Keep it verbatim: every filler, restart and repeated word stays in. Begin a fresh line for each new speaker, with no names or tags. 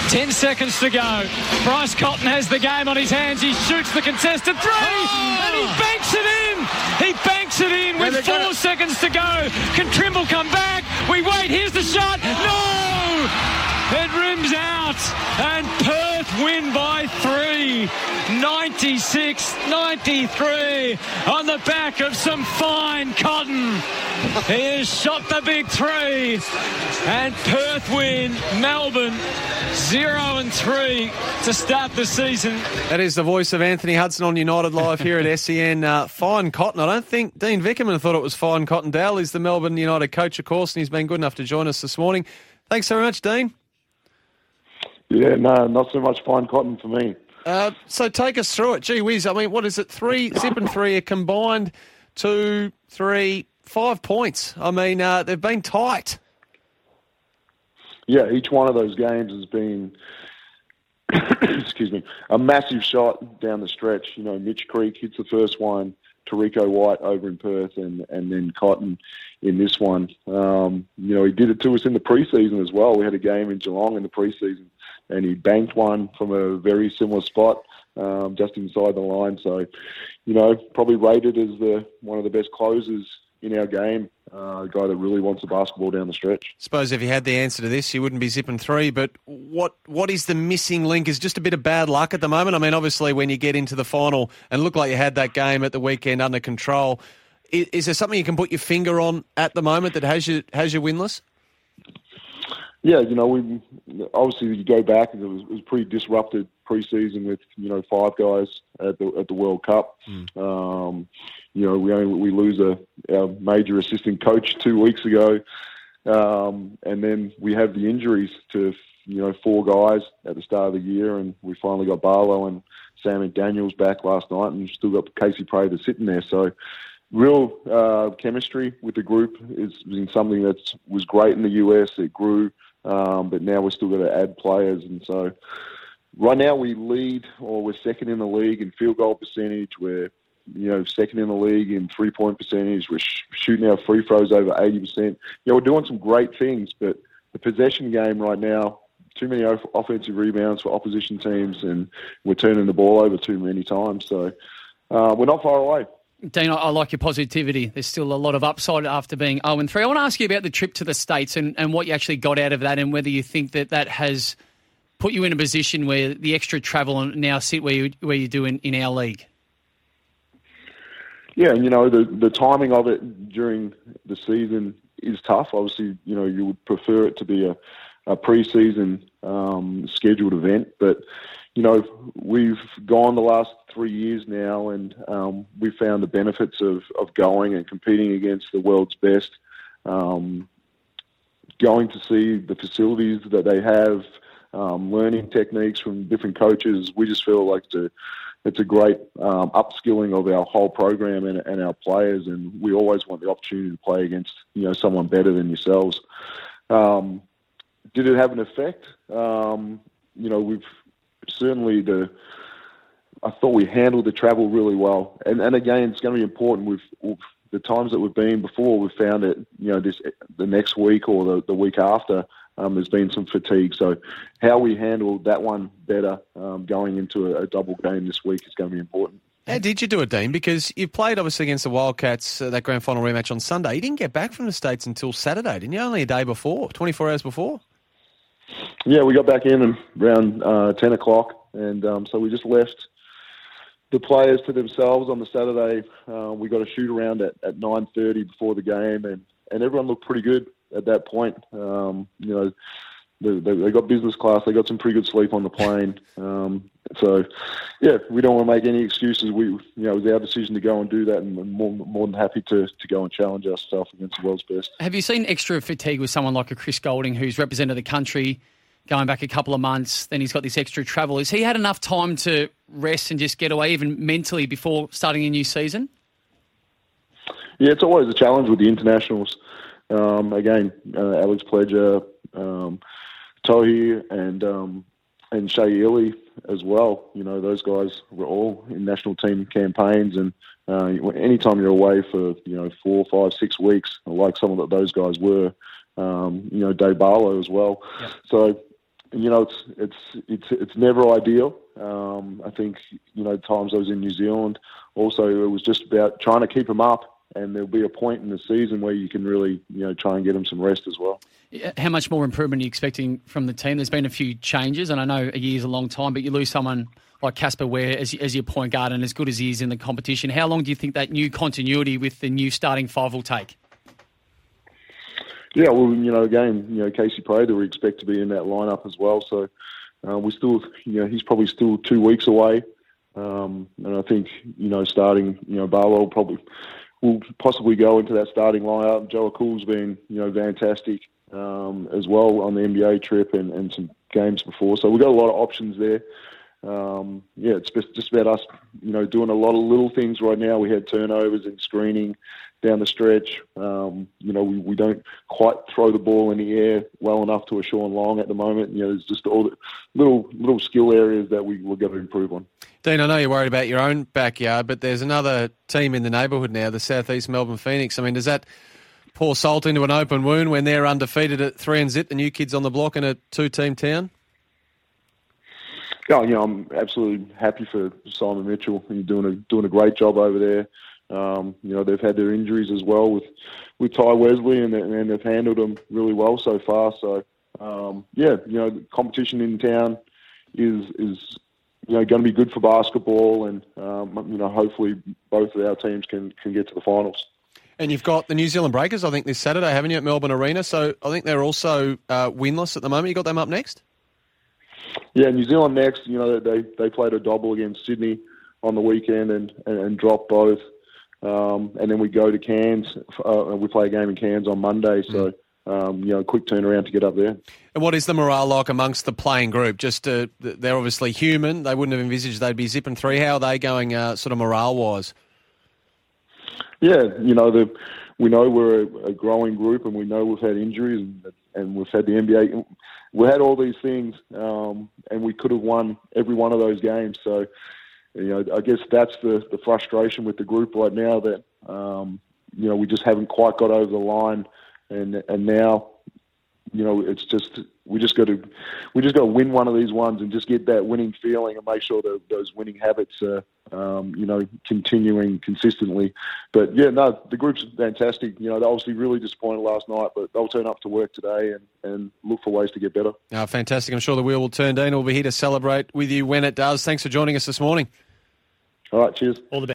Ten seconds to go. Bryce Cotton has the game on his hands. He shoots the contested three, oh! and he banks it in. He banks it in with four gonna... seconds to go. Can Trimble come back? We wait. Here's the shot. No! It rims out, and Perth win by three. ninety-six ninety-three on the back of some fine Cotton. He has shot the big three, and Perth win. Melbourne zero and three to start the season.
That is the voice of Anthony Hudson on United Live here at S E N. Uh, fine Cotton. I don't think Dean Vickerman thought it was fine Cotton. Dale is the Melbourne United coach, of course, and he's been good enough to join us this morning. Thanks very much, Dean.
Yeah, no, not so much fine Cotton for me.
Uh, so take us through it. Gee whiz, I mean, what is it? Three, Zip and three are combined two, three, five points. I mean, uh, they've been tight.
Yeah, each one of those games has been, excuse me, a massive shot down the stretch. You know, Mitch Creek hits the first one, Tariko White over in Perth, and, and then Cotton in this one. Um, you know, he did it to us in the preseason as well. We had a game in Geelong in the preseason, and he banked one from a very similar spot, um, just inside the line. So, you know, probably rated as the one of the best closers in our game, uh, a guy that really wants the basketball down the stretch.
Suppose if you had the answer to this, you wouldn't be zipping three, but what what is the missing link? Is just a bit of bad luck at the moment? I mean, obviously, when you get into the final and look like you had that game at the weekend under control, is, is there something you can put your finger on at the moment that has you, has you winless?
Yeah, you know, we obviously you go back and it was, it was pretty disrupted preseason with, you know, five guys at the at the World Cup. Mm. Um, you know, we only, we lose a our major assistant coach two weeks ago, um, and then we have the injuries to, you know, four guys at the start of the year, and we finally got Barlow and Sam McDaniels back last night, and still got Casey Prather sitting there. So, real uh, chemistry with the group is been something that was great in the U S. It grew. Um, but now we're still going to add players. And so right now we lead, or we're second in the league in field goal percentage. We're, you know, second in the league in three-point percentage. We're sh- shooting our free throws over eighty percent. Yeah, we're doing some great things, but the possession game right now, too many off- offensive rebounds for opposition teams, and we're turning the ball over too many times. So uh, we're not far away.
Dean, I like your positivity. There's still a lot of upside after being oh and three. I want to ask you about the trip to the States and, and what you actually got out of that, and whether you think that that has put you in a position where the extra travel and now sit where you where you do in, in our league.
Yeah, and you know, the the timing of it during the season is tough. Obviously, you know, you would prefer it to be a, a pre-season um, scheduled event, but you know, we've gone the last three years now, and um, we've found the benefits of, of going and competing against the world's best, um, going to see the facilities that they have, um, learning techniques from different coaches. We just feel like it's a, it's a great um, upskilling of our whole program and, and our players, and we always want the opportunity to play against, you know, someone better than yourselves. Um, did it have an effect? Um, you know, we've certainly the. I thought we handled the travel really well, and and again, it's going to be important. We've, we've the times that we've been before, we've found it. You know, this the next week or the, the week after, um, there's been some fatigue. So, how we handle that one better um, going into a, a double game this week is going to be important.
How did you do it, Dean? Because you played obviously against the Wildcats uh, that grand final rematch on Sunday. You didn't get back from the States until Saturday, didn't you? Only a day before, twenty-four hours before.
Yeah, we got back in around uh, ten o'clock, and um, so we just left the players to themselves on the Saturday. Uh, we got a shoot around at, at nine thirty before the game, and, and everyone looked pretty good at that point. Um, you know, they, they, they got business class. They got some pretty good sleep on the plane. Um, so, yeah, we don't want to make any excuses. We, you know, it was our decision to go and do that, and we're more, more than happy to, to go and challenge ourselves against the world's best.
Have you seen extra fatigue with someone like a Chris Goulding, who's represented the country going back a couple of months, then he's got this extra travel? Has he had enough time to rest and just get away, even mentally, before starting a new season?
Yeah, it's always a challenge with the internationals. Um, again, uh, Alex Pledger, um, Tohi, and um, and Shea Ely as well. You know, those guys were all in national team campaigns, and uh, anytime you're away for, you know, four, five, six weeks, like some of those guys were, um, you know, Dave Barlow as well. Yep. So you know, it's it's it's it's never ideal. Um, I think you know times I was in New Zealand. Also, it was just about trying to keep them up. And there'll be a point in the season where you can really, you know, try and get them some rest as well.
How much more improvement are you expecting from the team? There's been a few changes, and I know a year's a long time, but you lose someone like Casper Ware as, as your point guard and as good as he is in the competition. How long do you think that new continuity with the new starting five will take?
Yeah, well, you know, again, you know, Casey Prather, we expect to be in that lineup as well. So uh, we still, you know, he's probably still two weeks away. Um, and I think, you know, starting, you know, Barlow probably will possibly go into that starting lineup. Joe Aku's been, you know, fantastic um, as well on the N B A trip and, and some games before. So we've got a lot of options there. Um, yeah, it's just, just about us, you know, doing a lot of little things right now. We had turnovers and screening down the stretch. Um, you know, we, we don't quite throw the ball in the air well enough to a Sean Long at the moment. You know, there's just all the little little skill areas that we, we're going to improve on.
Dean, I know you're worried about your own backyard, but there's another team in the neighbourhood now, the South East Melbourne Phoenix. I mean, does that pour salt into an open wound when they're undefeated at three and zip, the new kids on the block in a two-team town?
Yeah, you know, I'm absolutely happy for Simon Mitchell. He's doing a doing a great job over there. Um, you know, they've had their injuries as well with, with Ty Wesley, and, and they've handled them really well so far. So, um, yeah, you know, the competition in town is is you know going to be good for basketball, and um, you know, hopefully both of our teams can can get to the finals.
And you've got the New Zealand Breakers, I think, this Saturday, haven't you, at Melbourne Arena? So I think they're also uh, winless at the moment. You got them up next?
Yeah, New Zealand next. You know, they they played a double against Sydney on the weekend and, and, and dropped both. Um, and then we go to Cairns. Uh, we play a game in Cairns on Monday. So, um, you know, quick turnaround to get up there.
And what is the morale like amongst the playing group? Just uh, they're obviously human. They wouldn't have envisaged they'd be zipping three. How are they going uh, sort of morale-wise?
Yeah, you know, the, we know we're a, a growing group, and we know we've had injuries, and, and we've had the N B A. We had all these things, um, and we could have won every one of those games. So, you know, I guess that's the, the frustration with the group right now, that, um, you know, we just haven't quite got over the line. And and now, you know, it's just, we just got to, we just got to win one of these ones and just get that winning feeling and make sure that those winning habits are, um, you know, continuing consistently. But yeah, no, the group's fantastic. You know, they're obviously really disappointed last night, but they'll turn up to work today and, and look for ways to get better. Oh,
fantastic. I'm sure the wheel will turn, Dean. We'll be here to celebrate with you when it does. Thanks for joining us this morning.
All right, cheers.
All the best.